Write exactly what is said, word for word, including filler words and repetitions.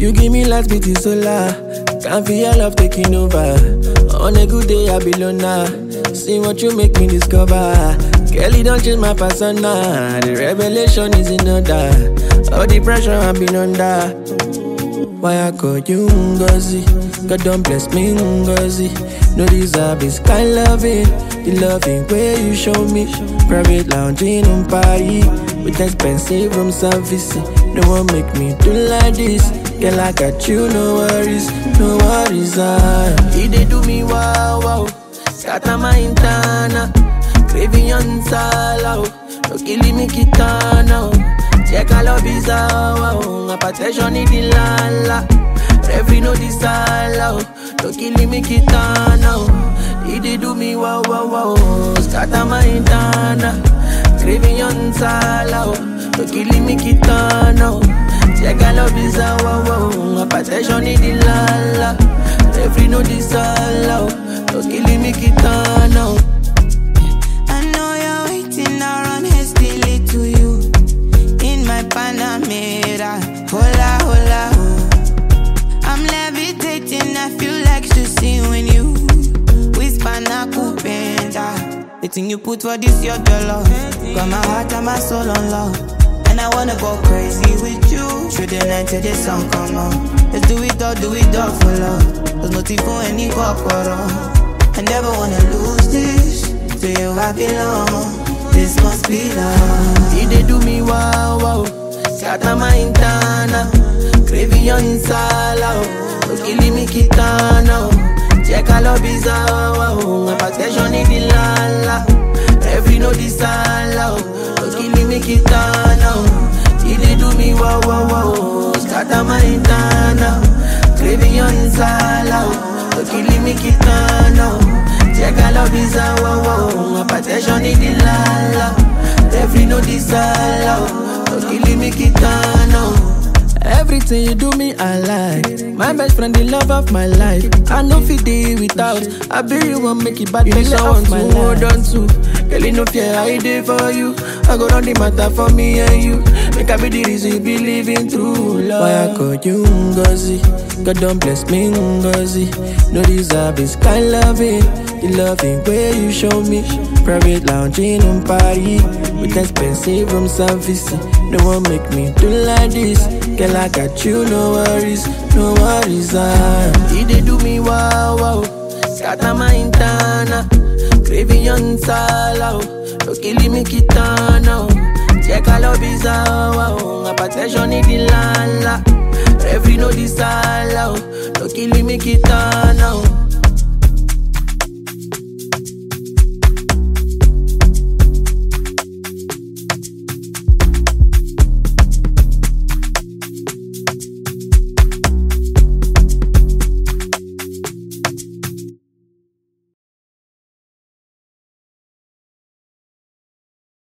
You give me last beat is solar. Can't feel your love taking over. On a good day I be loner. See what you make me discover. Kelly don't change my persona. The revelation is in order. All the pressure I've been under. Why I call you Ngozi? God don't bless me Ngozi. No deserve this kind loving. The loving way you show me. Private lounging on party with expensive room service. No one make me do like this. Girl, I got you, no worries, no worries. Ah, he dey do me wow wow. Scatter my internal. Craving on sala. No killing me kitana. Check all of his wow. A protection in the lala. Every no disala. No killing me kitana. He dey do me wow wow wow. Scatter my internal. Craving on sala. No killing me kitana. Check all of his wow wow. A protection in the lala. Every no disala. No killing me kitana. I know you're waiting around hastily to you. In my Panamera, hola hola ho. I'm levitating, I feel like to see when you whisper na kupenda. The thing you put for this your dollar. Got my heart and my soul on love. And I wanna go crazy with you. Through the night till the sun come on. Let's do it all, do it all for love. There's nothing for any corporal. I never wanna lose this. To you I belong. This must be love. He dey do me wow wow. Scatter my internal. Craving on sala. No killing me kitana. Check all of his wow. A protection in the lala. Every no disala. No killing me kitana. He dey do me wow wow wow. Scatter my internal. Craving on sala. No killing me kitana. Check all of his wow wow. A protection in the lala. Every no disala. No killing me kitana. Everything you do me, I like. My best friend, the love of my life. I know fit day without. I be you want make it bad. You make someone to hold on to. Girl, you no fear I dey for you. I go run the matter for me and you. Make I be the reason you be living through love. Why I call you Ngozi? God don't bless me Ngozi. No deserve this kind loving. The loving way you show me. Private lounging on party with expensive room service. No one make me do like this. Girl, I got you, no worries, no worries. Ah, he dey do me wow wow. Scatter my internal. Craving on sala. No killing me kitana. Check all of his wow. A protection in the lala. Every no disala. No killing me kitana.